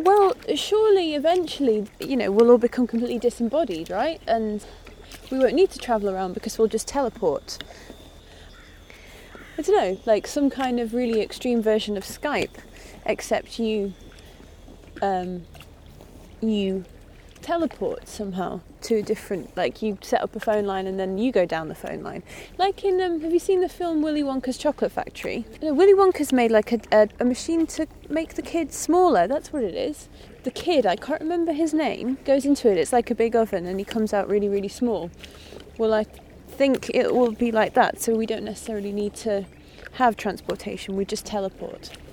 Well, surely eventually, we'll all become completely disembodied, right? And we won't need to travel around because we'll just teleport. I don't know, like some kind of really extreme version of Skype, except you teleport somehow to a different, like you set up a phone line and then you go down the phone line. Like in, have you seen the film Willy Wonka's Chocolate Factory? Willy Wonka's made like a machine to make the kid smaller, that's what it is. The kid, I can't remember his name, goes into it, it's like a big oven and he comes out really, really small. Well, I think it will be like that, so we don't necessarily need to have transportation, we just teleport.